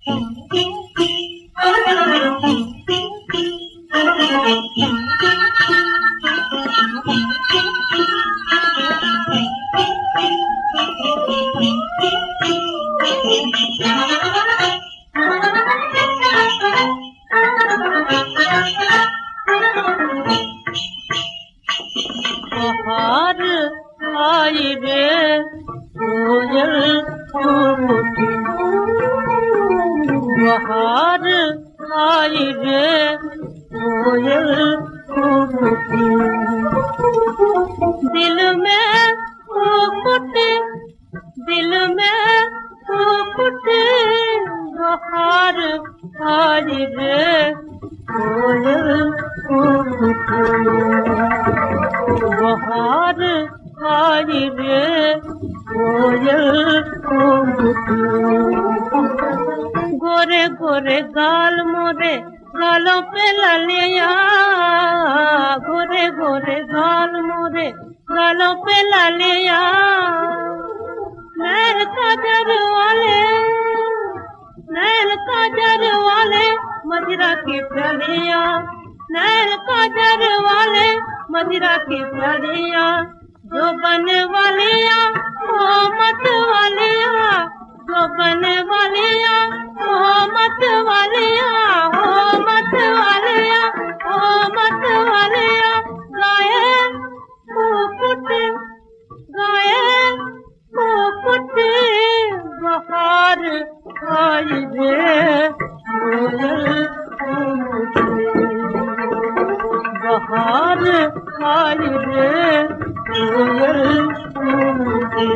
बहार आई रे कोयल फूटी, बहार आई रे कोयल फूटी, दिल में फूटी, दिल में फूटी, बहार आई रे कोयल फूटी, बहार आई रे कोयल फूटी। गोरे गोरे गाल मोरे गालों पे लालिया, गोरे गोरे गाल मोरे गालों पे लालिया, नैन काजर वाले, नैन काजर वाले मदिरा की प्यालिया, नैन काजर वाले मदिरा की प्यालिया, जो बने वालिया ओ मत वालिया, जो बने वालिया ओ मत वालिया, ओ मत वालिया, ओ मत वालिया, गाए फूफुट, गाए फूफुट, बहार आई रे कोयल फूफुट, बहार आई रे कोयल फूटी।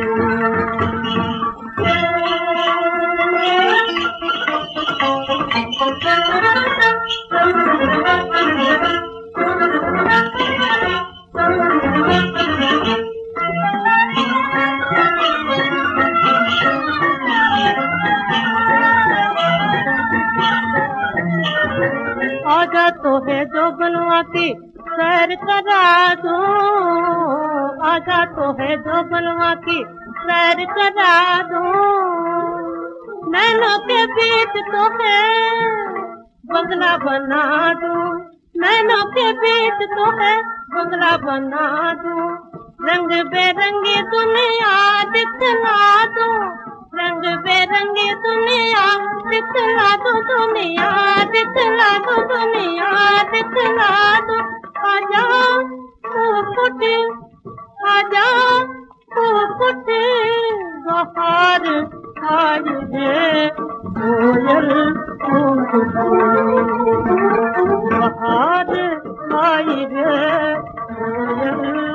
आजा तो है जो बनवाती सैर करा दूं, आजा तो है जो बनवाती सैर करा दूं, नैनों के बीच तो है बंगला बना दूं, नैनों के बीच तो है बंगला बना दूं, रंग बेरंगी दुनिया दिखला दूं, रंग बेरंगी दुनिया दिखला दूं, दुनिया दिखला दूं, दुनिया दिखला दूं, आजा फूफुट, आजा फूफुट, बहार आई रे कोयल फूफुट, बहार आई रे कोयल